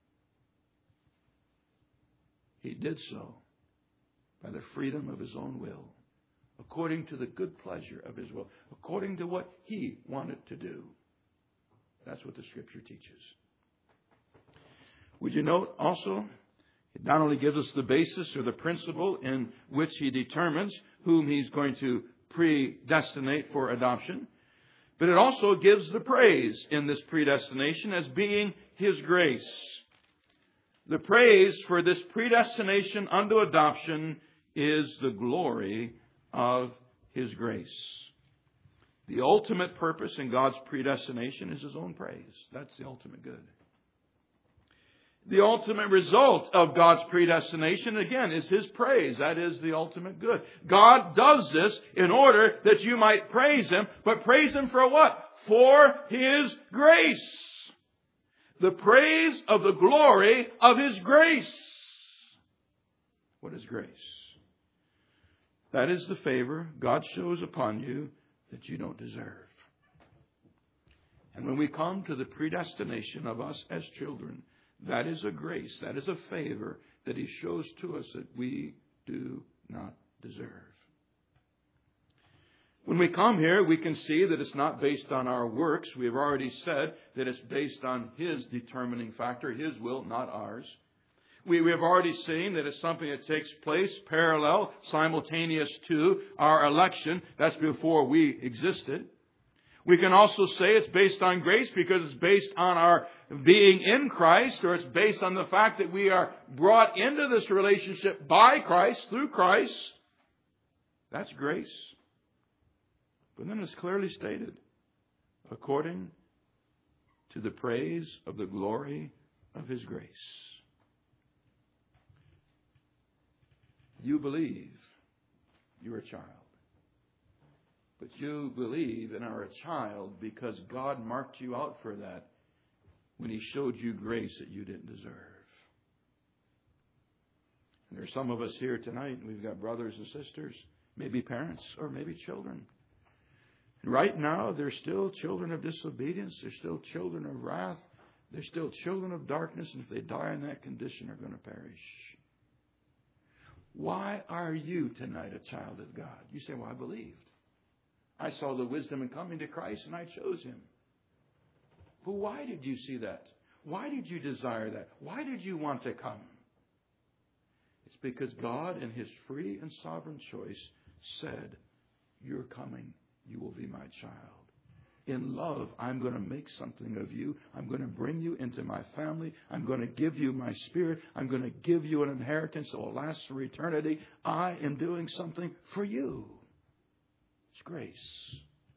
[SPEAKER 1] He did so by the freedom of his own will, according to the good pleasure of his will, according to what he wanted to do. That's what the Scripture teaches. Would you note also, it not only gives us the basis or the principle in which he determines whom he's going to predestinate for adoption, but it also gives the praise in this predestination as being his grace. The praise for this predestination unto adoption is the glory of his grace. The ultimate purpose in God's predestination is his own praise. That's the ultimate good. The ultimate result of God's predestination, again, is his praise. That is the ultimate good. God does this in order that you might praise him, but praise him for what? For his grace. The praise of the glory of his grace. What is grace? That is the favor God shows upon you that you don't deserve. And when we come to the predestination of us as children, that is a grace, that is a favor that He shows to us that we do not deserve. When we come here, we can see that it's not based on our works. We have already said that it's based on His determining factor, His will, not ours. We, we have already seen that it's something that takes place parallel, simultaneous to our election. That's before we existed. We can also say it's based on grace because it's based on our being in Christ, or it's based on the fact that we are brought into this relationship by Christ, through Christ. That's grace. But then it's clearly stated, according to the praise of the glory of His grace. You believe you're a child. But you believe and are a child because God marked you out for that when He showed you grace that you didn't deserve. And there's some of us here tonight, and we've got brothers and sisters, maybe parents or maybe children. And right now, they're still children of disobedience. They're still children of wrath. They're still children of darkness. And if they die in that condition, they're going to perish. Why are you tonight a child of God? You say, well, I believed. I saw the wisdom in coming to Christ and I chose Him. But why did you see that? Why did you desire that? Why did you want to come? It's because God, in His free and sovereign choice, said, you're coming. You will be my child. In love, I'm going to make something of you. I'm going to bring you into my family. I'm going to give you my Spirit. I'm going to give you an inheritance that will last for eternity. I am doing something for you. It's grace.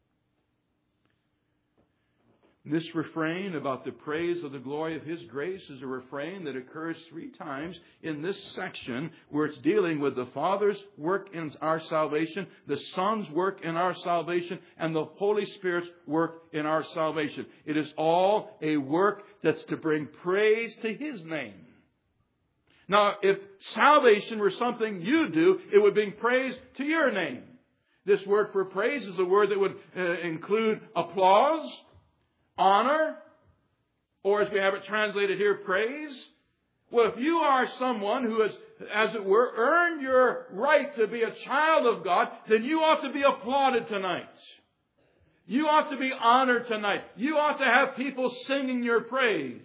[SPEAKER 1] This refrain about the praise of the glory of His grace is a refrain that occurs three times in this section where it's dealing with the Father's work in our salvation, the Son's work in our salvation, and the Holy Spirit's work in our salvation. It is all a work that's to bring praise to His name. Now, if salvation were something you do, it would bring praise to your name. This word for praise is a word that would uh, include applause, honor, or as we have it translated here, praise. Well, if you are someone who has, as it were, earned your right to be a child of God, then you ought to be applauded tonight. You ought to be honored tonight. You ought to have people singing your praise.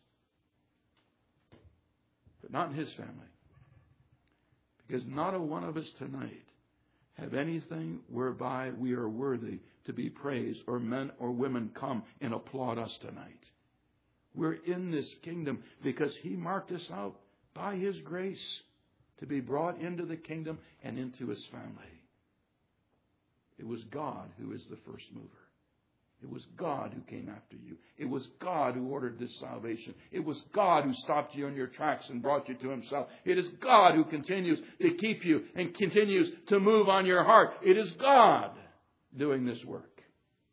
[SPEAKER 1] But not in His family. Because not a one of us tonight have anything whereby we are worthy to be praised, or men or women come and applaud us tonight. We're in this kingdom because He marked us out by His grace to be brought into the kingdom and into His family. It was God who is the first mover. It was God who came after you. It was God who ordered this salvation. It was God who stopped you in your tracks and brought you to Himself. It is God who continues to keep you and continues to move on your heart. It is God doing this work.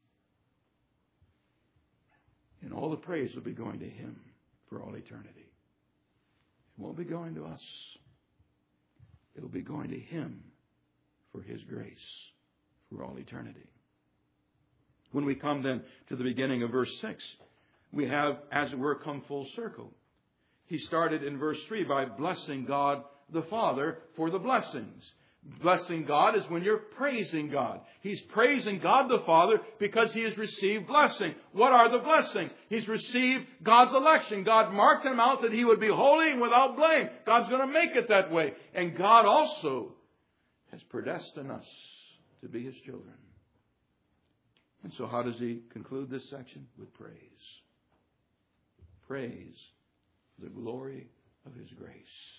[SPEAKER 1] And all the praise will be going to Him for all eternity. It won't be going to us. It will be going to Him for His grace for all eternity. When we come then to the beginning of verse six, we have, as it were, come full circle. He started in verse three by blessing God the Father for the blessings. Blessing God is when you're praising God. He's praising God the Father because He has received blessing. What are the blessings? He's received God's election. God marked Him out that He would be holy and without blame. God's going to make it that way. And God also has predestined us to be His children. And so how does He conclude this section? With praise. Praise the glory of His grace.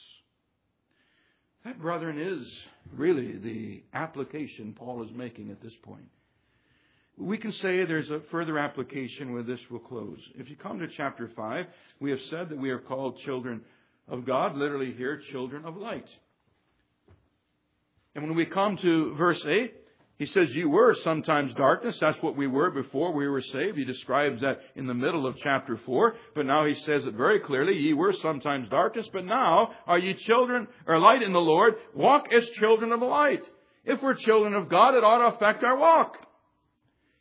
[SPEAKER 1] That, brethren, is really the application Paul is making at this point. We can say there's a further application where this will close. If you come to chapter five, we have said that we are called children of God, literally here, children of light. And when we come to verse eight, he says, you were sometimes darkness. That's what we were before we were saved. He describes that in the middle of chapter four. But now he says it very clearly. Ye were sometimes darkness, but now are ye children or light in the Lord. Walk as children of the light. If we're children of God, it ought to affect our walk.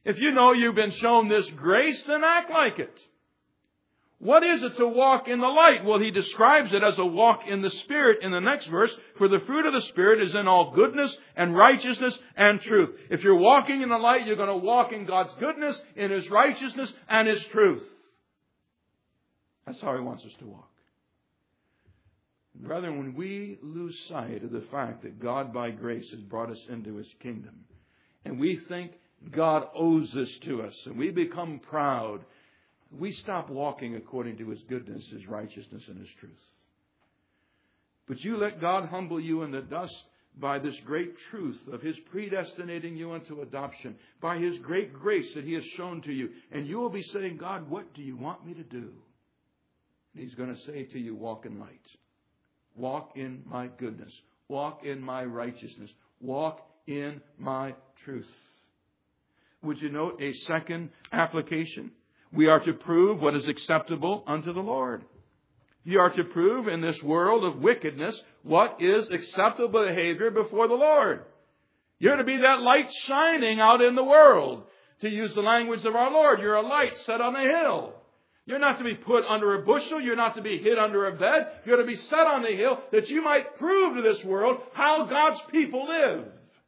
[SPEAKER 1] If you know you've been shown this grace, then act like it. What is it to walk in the light? Well, he describes it as a walk in the Spirit in the next verse. For the fruit of the Spirit is in all goodness and righteousness and truth. If you're walking in the light, you're going to walk in God's goodness, in His righteousness, and His truth. That's how He wants us to walk. Brethren, when we lose sight of the fact that God by grace has brought us into His kingdom, and we think God owes this to us, and we become proud, we stop walking according to His goodness, His righteousness, and His truth. But you let God humble you in the dust by this great truth of His predestinating you unto adoption, by His great grace that He has shown to you. And you will be saying, God, what do you want me to do? And He's going to say to you, walk in light. Walk in my goodness. Walk in my righteousness. Walk in my truth. Would you note a second application? We are to prove what is acceptable unto the Lord. You are to prove in this world of wickedness what is acceptable behavior before the Lord. You're to be that light shining out in the world. To use the language of our Lord, you're a light set on a hill. You're not to be put under a bushel. You're not to be hid under a bed. You're to be set on the hill that you might prove to this world how God's people live.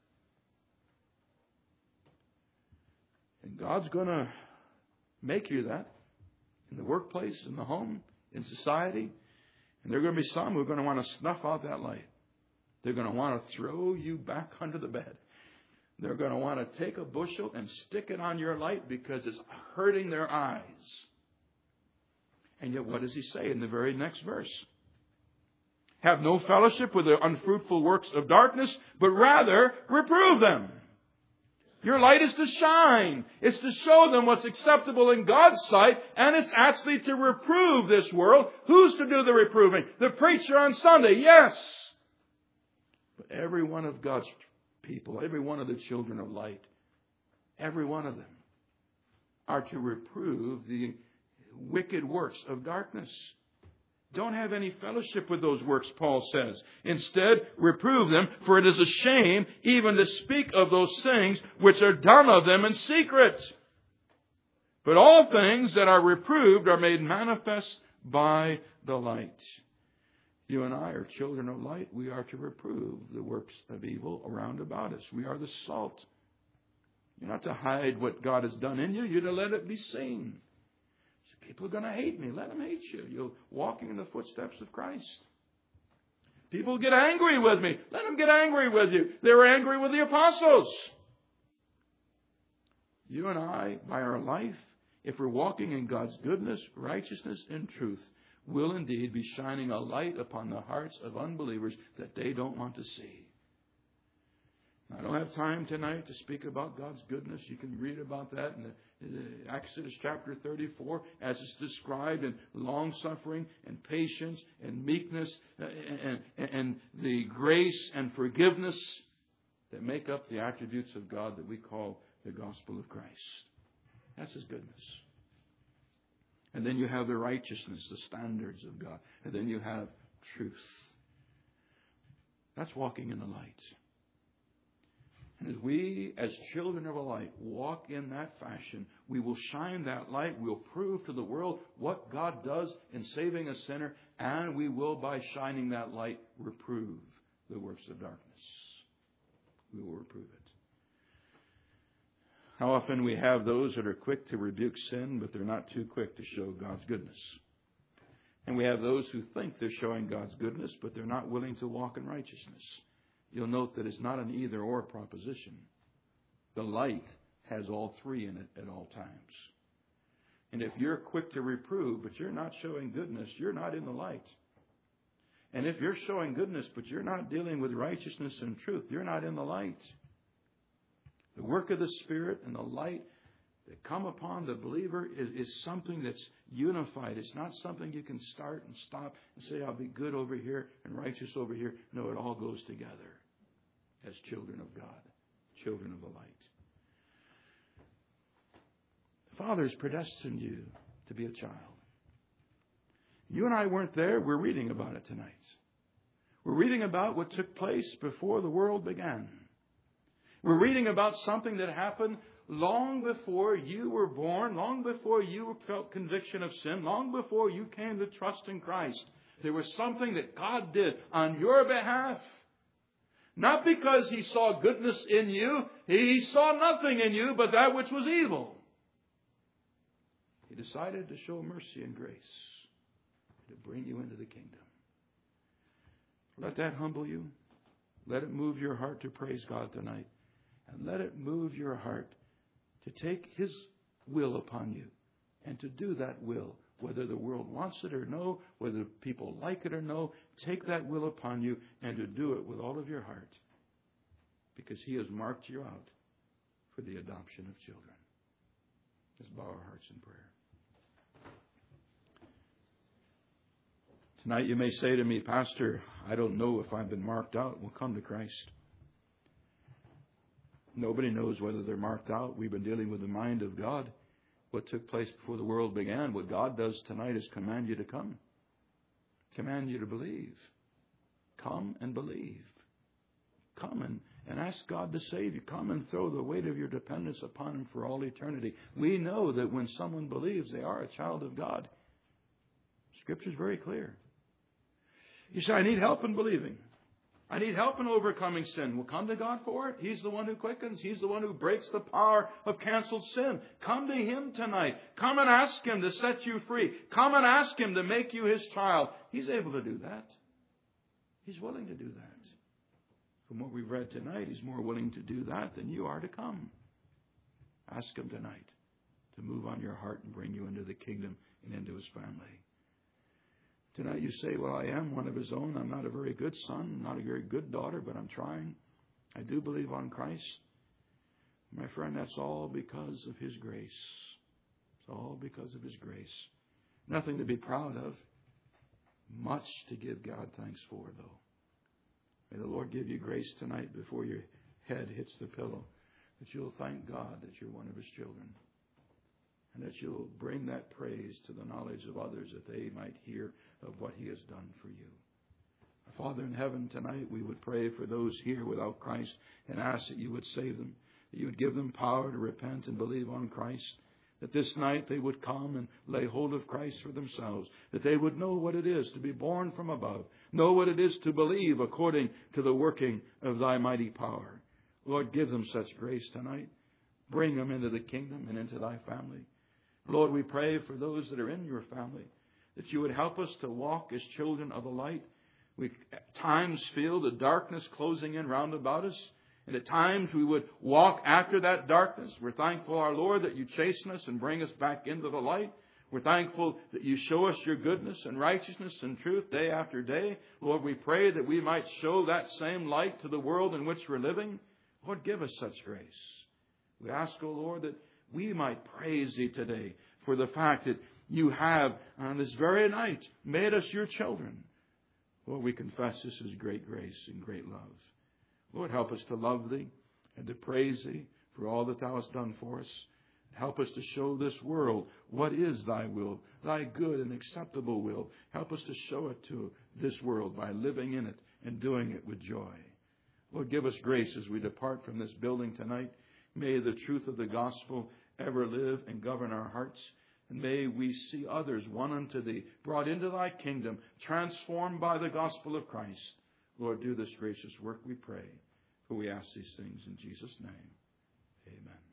[SPEAKER 1] And God's going to make you that in the workplace, in the home, in society. And there are going to be some who are going to want to snuff out that light. They're going to want to throw you back under the bed. They're going to want to take a bushel and stick it on your light because it's hurting their eyes. And yet what does he say in the very next verse? Have no fellowship with the unfruitful works of darkness, but rather reprove them. Your light is to shine. It's to show them what's acceptable in God's sight. And it's actually to reprove this world. Who's to do the reproving? The preacher on Sunday, yes. But every one of God's people, every one of the children of light, every one of them are to reprove the wicked works of darkness. Don't have any fellowship with those works, Paul says. Instead, reprove them, for it is a shame even to speak of those things which are done of them in secret. But all things that are reproved are made manifest by the light. You and I are children of light. We are to reprove the works of evil around about us. We are the salt. You're not to hide what God has done in you. You're to let it be seen. People are going to hate me. Let them hate you. You're walking in the footsteps of Christ. People get angry with me. Let them get angry with you. They were angry with the apostles. You and I, by our life, if we're walking in God's goodness, righteousness, and truth, will indeed be shining a light upon the hearts of unbelievers that they don't want to see. I don't have time tonight to speak about God's goodness. You can read about that in, the, in the Exodus chapter thirty-four as it's described in long-suffering and patience and meekness and, and, and the grace and forgiveness that make up the attributes of God that we call the gospel of Christ. That's His goodness. And then you have the righteousness, the standards of God. And then you have truth. That's walking in the light. And as we, as children of a light, walk in that fashion, we will shine that light. We'll prove to the world what God does in saving a sinner. And we will, by shining that light, reprove the works of darkness. We will reprove it. How often we have those that are quick to rebuke sin, but they're not too quick to show God's goodness. And we have those who think they're showing God's goodness, but they're not willing to walk in righteousness. You'll note that it's not an either-or proposition. The light has all three in it at all times. And if you're quick to reprove, but you're not showing goodness, you're not in the light. And if you're showing goodness, but you're not dealing with righteousness and truth, you're not in the light. The work of the Spirit and the light that come upon the believer is, is something that's unified. It's not something you can start and stop and say, I'll be good over here and righteous over here. No, it all goes together as children of God, children of the light. The Father has predestined you to be a child. You and I weren't there. We're reading about it tonight. We're reading about what took place before the world began. We're reading about something that happened long before you were born, long before you felt conviction of sin, long before you came to trust in Christ, there was something that God did on your behalf. Not because He saw goodness in you. He saw nothing in you but that which was evil. He decided to show mercy and grace to bring you into the kingdom. Let that humble you. Let it move your heart to praise God tonight. And let it move your heart to take His will upon you and to do that will. Whether the world wants it or no, whether people like it or no, take that will upon you and to do it with all of your heart. Because He has marked you out for the adoption of children. Let's bow our hearts in prayer. Tonight you may say to me, Pastor, I don't know if I've been marked out. Well, come to Christ. Nobody knows whether they're marked out. We've been dealing with the mind of God. What took place before the world began, what God does tonight is command you to come. Command you to believe. Come and believe. Come and, and ask God to save you. Come and throw the weight of your dependence upon Him for all eternity. We know that when someone believes, they are a child of God. Scripture is very clear. You say, I need help in believing. I need help in overcoming sin. Well, come to God for it. He's the one who quickens. He's the one who breaks the power of canceled sin. Come to Him tonight. Come and ask Him to set you free. Come and ask Him to make you His child. He's able to do that. He's willing to do that. From what we've read tonight, He's more willing to do that than you are to come. Ask Him tonight to move on your heart and bring you into the kingdom and into His family. Tonight you say, well, I am one of His own. I'm not a very good son, not a very good daughter, but I'm trying. I do believe on Christ. My friend, that's all because of His grace. It's all because of His grace. Nothing to be proud of. Much to give God thanks for, though. May the Lord give you grace tonight before your head hits the pillow, that you'll thank God that you're one of His children. And that you'll bring that praise to the knowledge of others, that they might hear of what He has done for you. Our Father in heaven, tonight we would pray for those here without Christ and ask that you would save them, that you would give them power to repent and believe on Christ, that this night they would come and lay hold of Christ for themselves, that they would know what it is to be born from above, know what it is to believe according to the working of Thy mighty power. Lord, give them such grace tonight. Bring them into the kingdom and into Thy family. Lord, we pray for those that are in your family, that you would help us to walk as children of the light. We at times feel the darkness closing in round about us, and at times we would walk after that darkness. We're thankful, our Lord, that you chasten us and bring us back into the light. We're thankful that you show us your goodness and righteousness and truth day after day. Lord, we pray that we might show that same light to the world in which we're living. Lord, give us such grace. We ask, O Lord, that we might praise Thee today for the fact that you have, on this very night, made us your children. Lord, we confess this is great grace and great love. Lord, help us to love Thee and to praise Thee for all that Thou hast done for us. Help us to show this world what is Thy will, Thy good and acceptable will. Help us to show it to this world by living in it and doing it with joy. Lord, give us grace as we depart from this building tonight. May the truth of the gospel ever live and govern our hearts. And may we see others won unto Thee, brought into Thy kingdom, transformed by the gospel of Christ. Lord, do this gracious work, we pray. For we ask these things in Jesus' name. Amen.